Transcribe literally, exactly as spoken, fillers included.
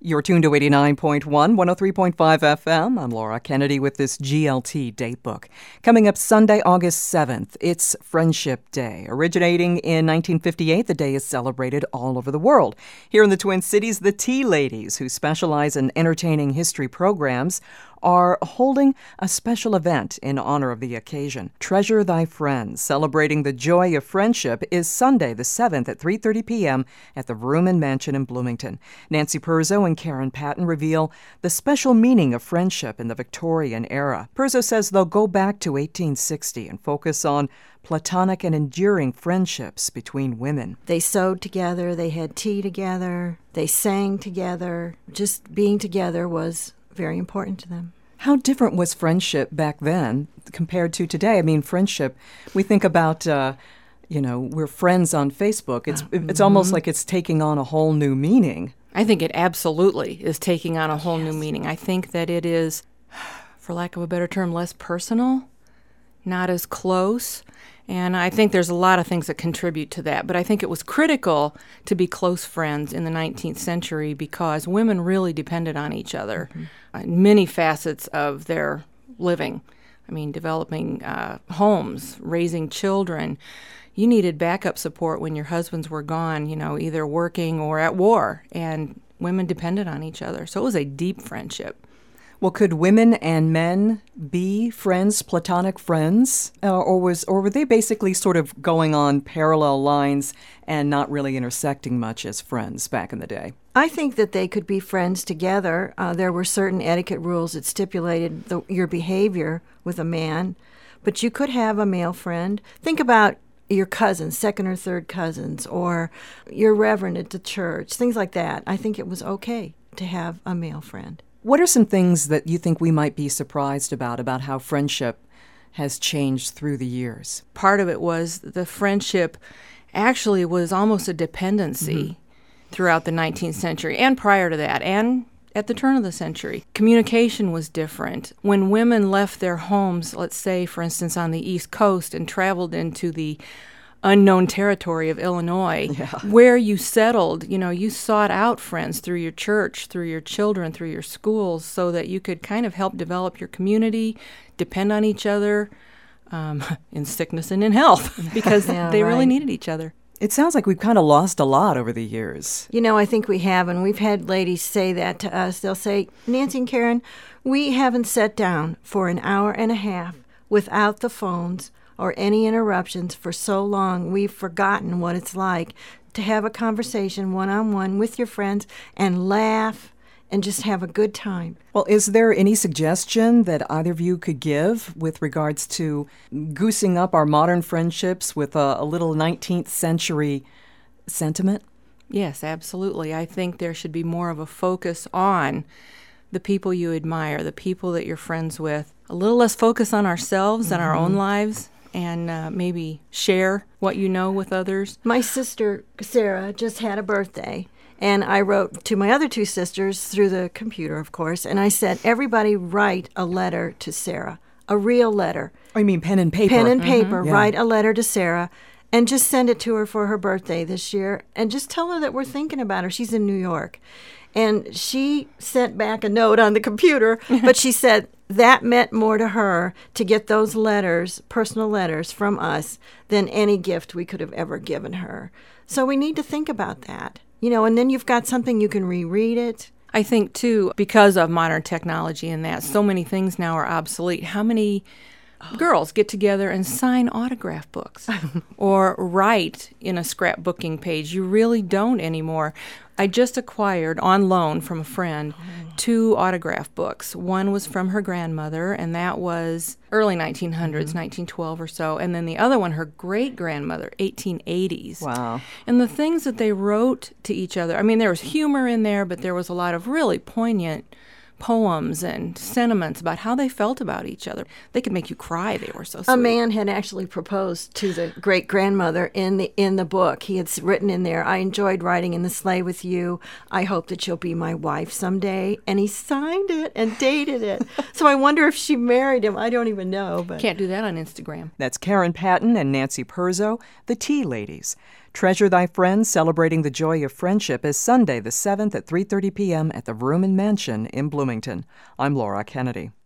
You're tuned to eighty-nine point one, one oh three point five F M. I'm Laura Kennedy with this G L T Datebook. Coming up Sunday, August seventh, it's Friendship Day. Originating in nineteen fifty-eight, the day is celebrated all over the world. Here in the Twin Cities, the Tea Ladies, who specialize in entertaining history programs, are holding a special event in honor of the occasion. Treasure Thy Friends, celebrating the joy of friendship, is Sunday the seventh at three thirty p.m. at the Vrooman Mansion in Bloomington. Nancy Purzo and Karen Patton reveal the special meaning of friendship in the Victorian era. Purzo says they'll go back to eighteen sixty and focus on platonic and enduring friendships between women. They sewed together, they had tea together, they sang together. Just being together was very important to them. How different was friendship back then compared to today? I mean, friendship, we think about, uh, you know, we're friends on Facebook. It's mm-hmm. it's almost like it's taking on a whole new meaning. I think it absolutely is taking on a whole yes. new meaning. I think that it is, for lack of a better term, less personal, not as close. And I think there's a lot of things that contribute to that. But I think it was critical to be close friends in the nineteenth century because women really depended on each other mm-hmm. in many facets of their living. I mean, developing uh, homes, raising children. You needed backup support when your husbands were gone, you know, either working or at war. And women depended on each other. So it was a deep friendship. Well, could women and men be friends, platonic friends, uh, or was, or were they basically sort of going on parallel lines and not really intersecting much as friends back in the day? I think that they could be friends together. Uh, there were certain etiquette rules that stipulated the, your behavior with a man, but you could have a male friend. Think about your cousins, second or third cousins, or your reverend at the church, things like that. I think it was okay to have a male friend. What are some things that you think we might be surprised about, about how friendship has changed through the years? Part of it was the friendship actually was almost a dependency mm-hmm. throughout the nineteenth century and prior to that and at the turn of the century. Communication was different. When women left their homes, let's say, for instance, on the East Coast and traveled into the unknown territory of Illinois, yeah. where you settled, you know, you sought out friends through your church, through your children, through your schools, so that you could kind of help develop your community, depend on each other um, in sickness and in health, because yeah, they right. really needed each other. It sounds like we've kind of lost a lot over the years. You know, I think we have, and we've had ladies say that to us. They'll say, Nancy and Karen, we haven't sat down for an hour and a half without the phones or any interruptions for so long, we've forgotten what it's like to have a conversation one-on-one with your friends and laugh and just have a good time. Well, is there any suggestion that either of you could give with regards to goosing up our modern friendships with a, a little nineteenth century sentiment? Yes, absolutely. I think there should be more of a focus on the people you admire, the people that you're friends with. A little less focus on ourselves mm-hmm. and our own lives, and uh, maybe share what you know with others. My sister, Sarah, just had a birthday, and I wrote to my other two sisters through the computer, of course, and I said, everybody write a letter to Sarah, a real letter. Oh, you mean pen and paper? Pen and paper. Mm-hmm. Yeah. Write a letter to Sarah, and just send it to her for her birthday this year, and just tell her that we're thinking about her. She's in New York. And she sent back a note on the computer, but she said that meant more to her to get those letters, personal letters from us, than any gift we could have ever given her. So we need to think about that. You know, and then you've got something you can reread it. I think, too, because of modern technology and that, so many things now are obsolete. How many girls get together and sign autograph books or write in a scrapbooking page? You really don't anymore. I just acquired on loan from a friend two autograph books. One was from her grandmother, and that was early nineteen hundreds, mm-hmm. nineteen twelve or so. And then the other one, her great-grandmother, eighteen eighties. Wow. And the things that they wrote to each other, I mean, there was humor in there, but there was a lot of really poignant poems and sentiments about how they felt about each other. They could make you cry. They were so sweet. A man had actually proposed to the great-grandmother in the in the book. He had written in there, I enjoyed riding in the sleigh with you. I hope that you'll be my wife someday. And he signed it and dated it. So I wonder if she married him. I don't even know. But can't do that on Instagram. That's Karen Patton and Nancy Purzo, the Tea Ladies. Treasure Thy Friends, Celebrating the Joy of Friendship, is Sunday the seventh at three thirty p.m. at the Vrooman Mansion in Bloomington. I'm Laura Kennedy.